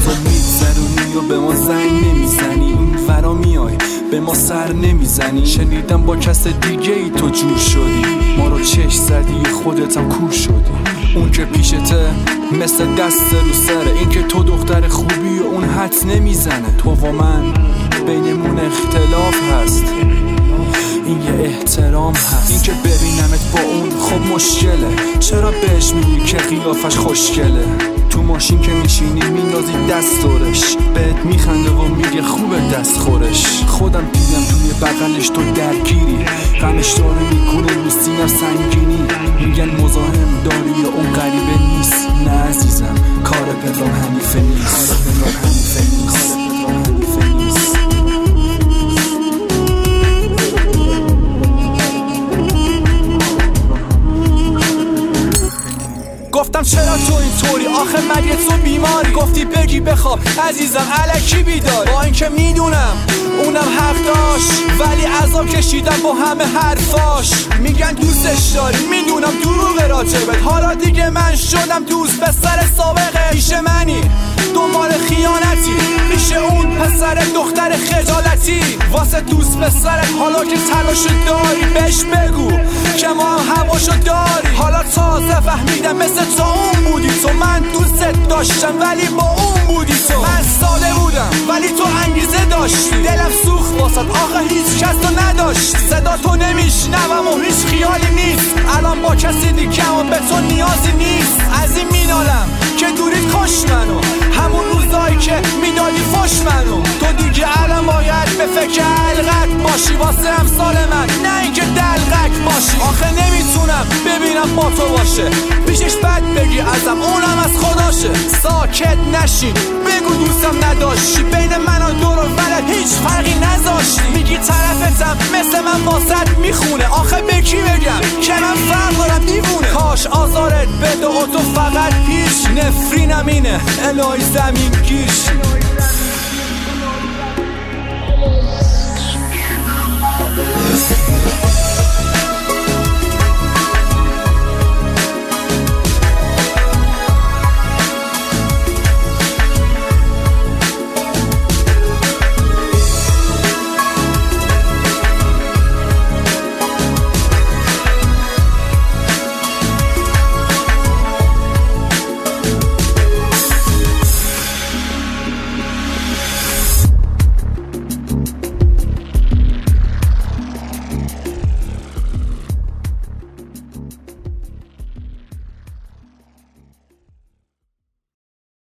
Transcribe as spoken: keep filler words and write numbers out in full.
تو میگذرونی و به ما زنگ نمیزنی، این ورا میای به ما سر نمیزنی. شنیدم با کس دیگه ای تو جور شدی، ما رو چش زدی خودتم کور شدی. اون که پیشته مثل دست رو سره، این که تو دختر خوبی و اون حد نمیزنه. تو و من بینمون اختلاف هست، این یه احترام هست. این که ببینمت با اون خب مشکله، چرا بهش میگی که قیافش خوشگله؟ تو ماشین که میشینی میندازی دست دورش، بهت میخنده و میگه خوبه دست خورش. خودم دیدم توی بغلش تو درگیری، غمش داره میکنه رو سینم سنگینی. میگن مزاحم داری و اون غریبه نیست. نه عزیزم کار پدرام حنیفه نیست، کار پدرام حنیفه نیست. گفتم چرا تو اینطوری، آخه مگه تو بیماری؟ گفتی بگی بخواب عزیزم الکی بیداری. با اینکه میدونم اونم حق داشت، ولی عذاب کشیدم با همه حرفاش. میگن دوستش داری، میدونم دروغ راجبت. حالا دیگه من شدم دوست پسر سابقه. پیش منی دنبال خیانتی، پیش اون پسر دختر خجالتی. واسه دوست پسرت حالا که تلاشو داری بهش بگو که ما هم هواشو داری. حالا تازه فهمیدم مثل تو اون بودی تو، من دوست داشتم ولی با اون بودی تو. من ساده بودم ولی تو انگیزه داشتی، دلم سوخت واسد آخه هیچ کس تو نداشتی. صدا تو نمیشنوم و هیچ خیالی نیست، الان با کسی دیگه و به تو نیازی نیست. از این مینالم که دوریت کش منو، همون روزایی که میدادی فش منو. تو دیگه الان باید به فکر حلقت باشی واسه امثال من، نه اینکه دلقک باشی. آخه نمیتونم ببینم با تو باشه، پیشش بد بگی ازم اونم از خداشه. ساکت نشین بگو دوستم نداشتی، بین من و دور و ولد هیچ فرقی نذاشتی. میگی طرفتم مثل من واسط میخونه، آخه به کی بگم که من فرق دارم دیوونه. کاش آزارت بده و تو فقط پیش، نفرینم اینه الهی زمین گیرش.